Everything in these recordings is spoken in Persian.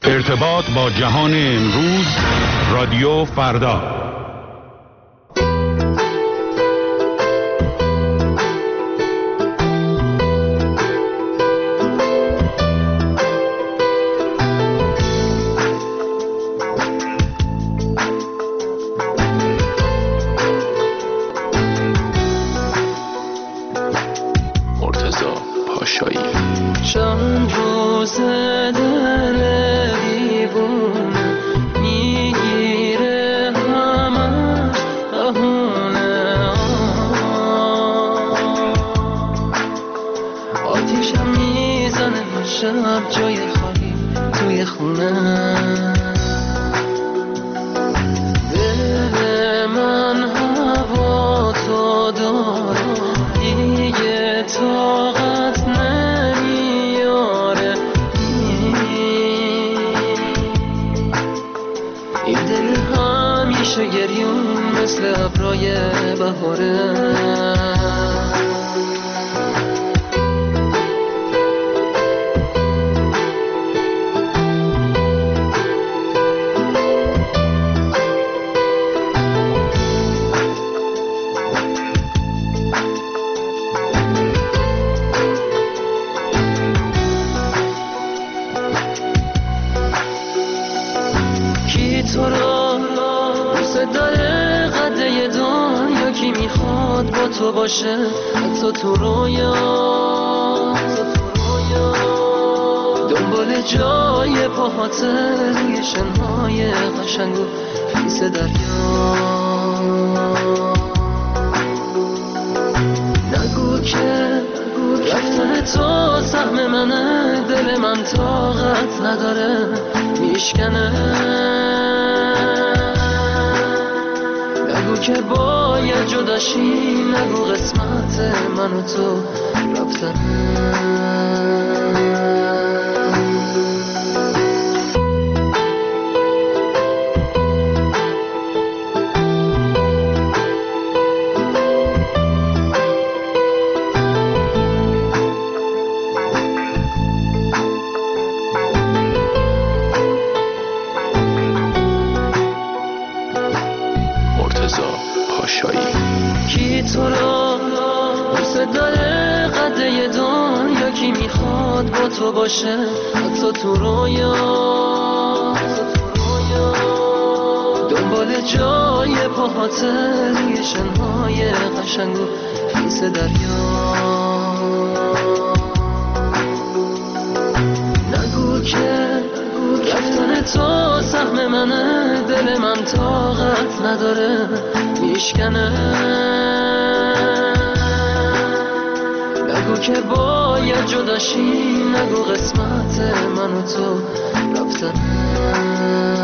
ارتباط با جهان امروز، رادیو فردا. دنبال جای پاهات روی شنهای قشنگ و خیس دریا. نگو که رفتن تو سهم منه، دل من طاقت نداره میشکنه. نگو که باید جداشی، نگو قسمت من و تو رفتنه. کی تو رو دوست داره قده دنیا، کی میخواد با تو باشه حتی تو رویا. دنبال جای پاهات روی شنهای قشنگ و خیس دریا. نگو که رفتن تو سهم منه، دل من طاقت نداره میشکنه. نگو که باید جداشی، نگو قسمت من و تو رفتنه.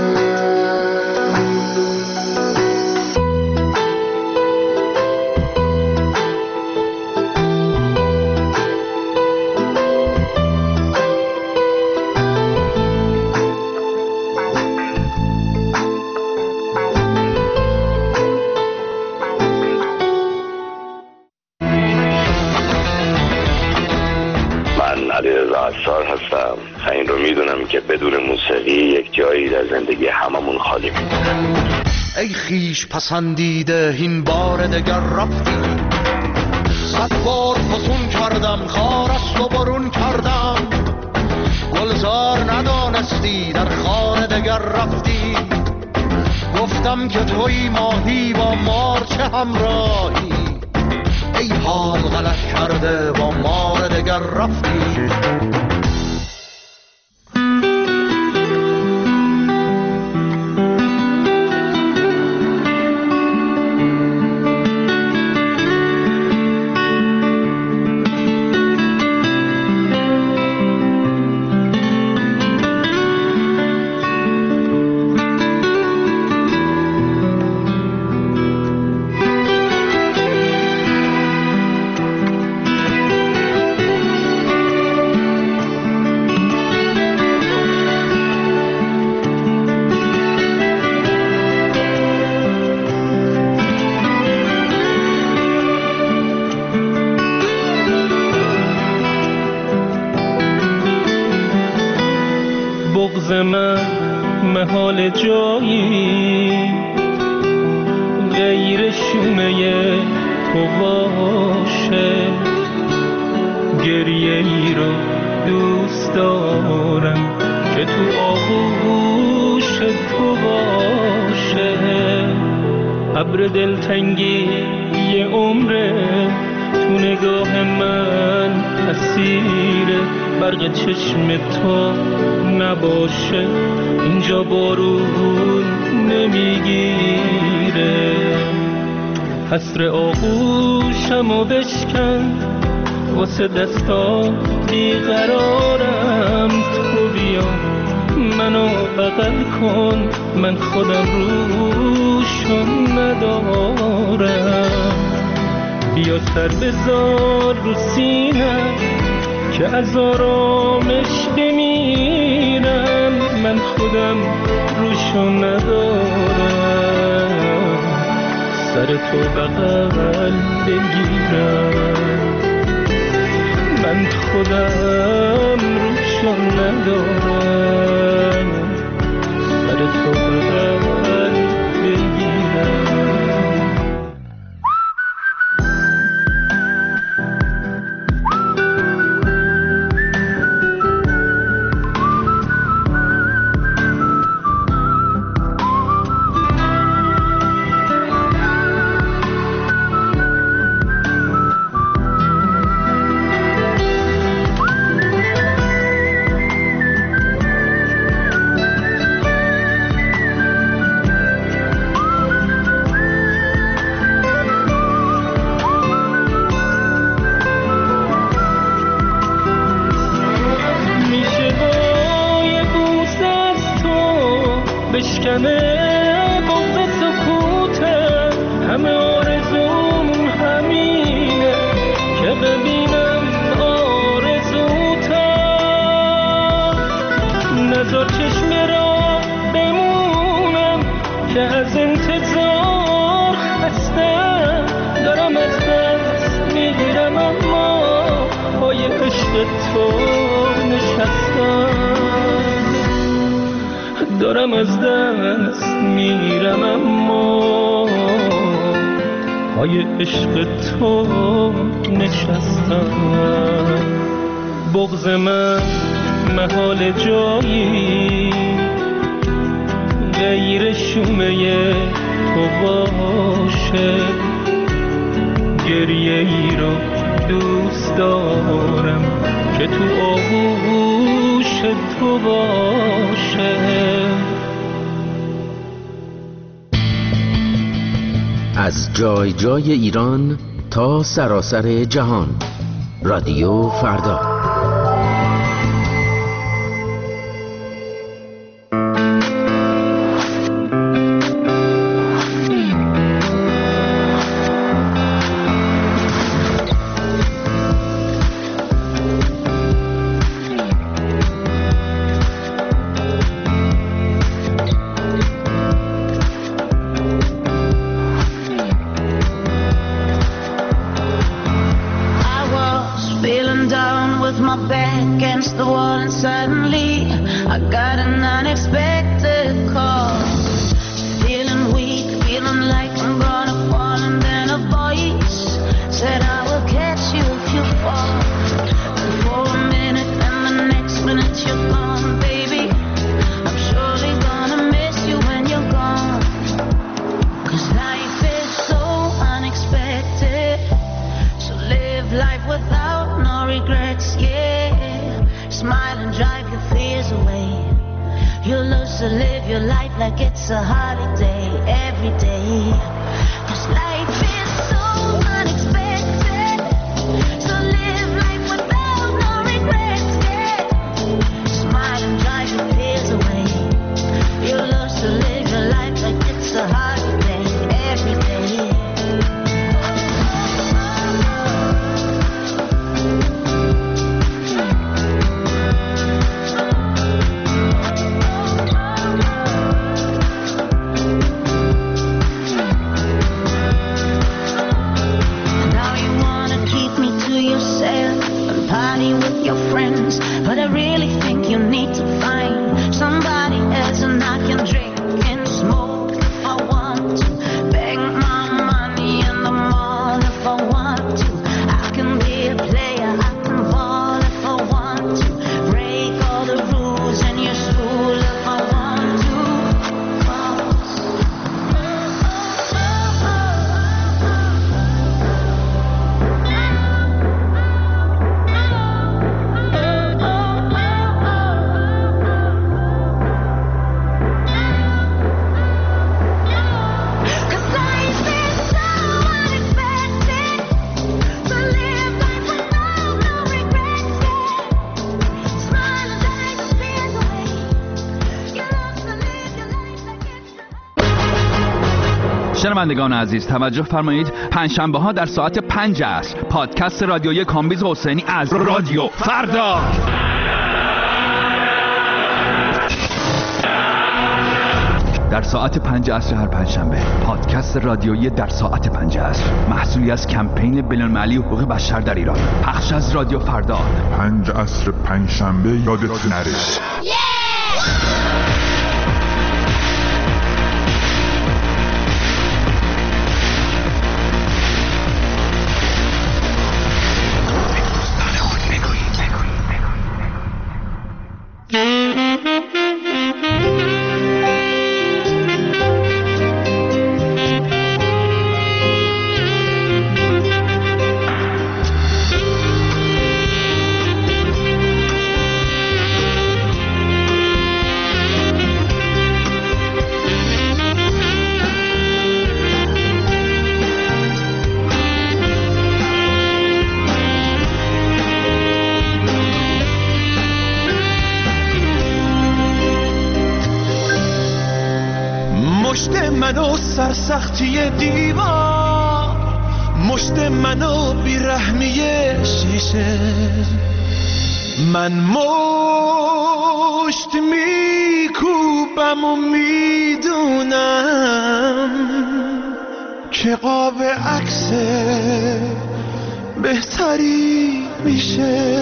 هستم. این رو میدونم که بدون موسیقی یک جایی در زندگی هممون خالی میمونه. ای خیش پسندیده این بار دگر رفتی، 100 بار فسون کردم خار است و برون کردم. گلزار ندانستی در خانه دگر رفتی، گفتم که توی ماهی با مار چه همراهی. ای حال غلط کرده با مار دگر رفتی. بغض من محال جایی غیر شومه تو باشه، گریه ای رو دوست دارم که تو آغوش تو باشه. ابر دلتنگی یه عمره تو نگاه من اسیر برق چشم تو نباشه، اینجا بارون نمیگیره. حسر آغوشمو بشکن واسه دستا بیقرارم، تو بیا منو بغل کن، من خودم روشو ندارم. بیا سر بذار رو سینه که از آرامش بمیرم، من خودم روشو ندارم. سر تو بغل بگیرم، من خودم روشو ندارم. سر تو بغل بگیرم. بشکنه بغض سکوته، همه آرزوم همینه که ببینم آرزوتم. نذار چشم را بمونم که از انتظار خستم، دارم از دست میگیرم اما پای عشق تو نشستم. دارم از دست میرم اما پای عشق تو نشستم. بغض من محال جایی غیر شومه تو باشه، گریه ای رو دوست دارم که تو آغوش تو باشه. از جای جای ایران تا سراسر جهان، رادیو فردا. شنوندگان عزیز توجه فرمایید، پنجشنبه ها در ساعت 5 عصر پادکست رادیویی کامبیز حسینی از رادیو فردا. در ساعت 5 عصر هر پنجشنبه پادکست رادیویی در ساعت 5 عصر، محصولی از کمپین بین‌المللی حقوق بشر در ایران، پخش از رادیو فردا. 5 عصر پنجشنبه یادت نره. منو سرسختی دیوار، مشت منو بیرحمی شیشه، من مشت میکوبم و میدونم که قاب عکس بهتری میشه.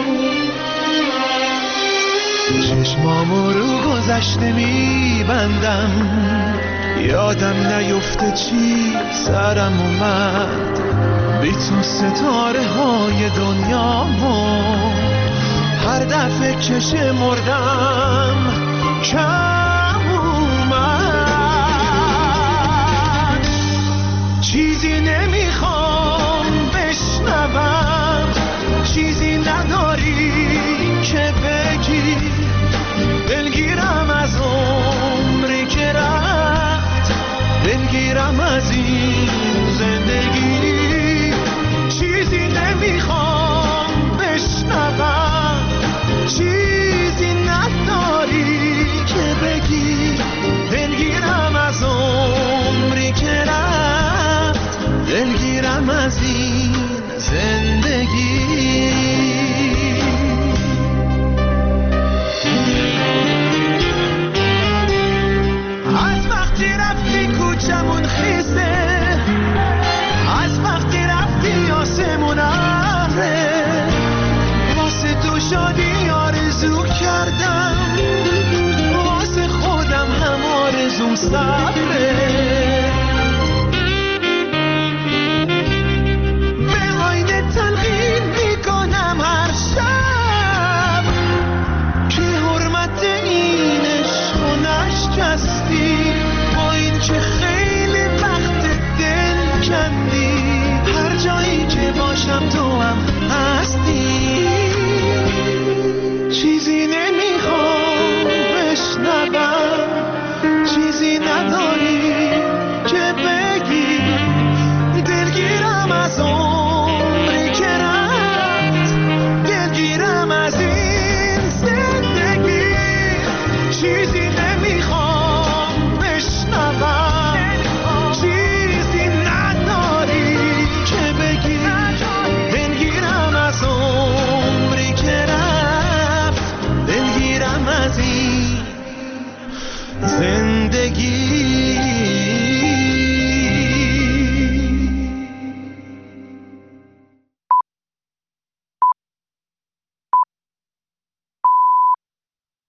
چشمامو رو گذشته میبندم، یادم نیفته چی سرم اومد، بی تو ستاره های دنیامو هر دفعه که شمردم کم اومد. چیزی نمیخوام بشنوم، چیزی نداری که بگی، دلگیرم از عمری که رفت، دلگیرم از این زندگی. چیزی نمیخوام بشنوم، چیزی نداری که بگی، دلگیرم از عمری که رفت، دلگیرم از این زندگی. کوچمون خیسه، از وقتی رفتی آسمون ابره، واسه تو شادی آرزو کردم، واسه خودم هم آرزوم صبره. به آینه تلقین میکنم هر شب که حرمت این عشق و نشکستی، که خیلی وقت دل کندی، هر جایی که باشم تو هم هستی. چیزی نمیخوام بشنوم، چیزی نداری که بگی، دلگیرم از عمری که رفت، دلگیرم از این زندگی. چیزی نمیخوام چیزی نداری که بگی، دلگیرم از عمری که رفت، دلگیرم از این زندگی.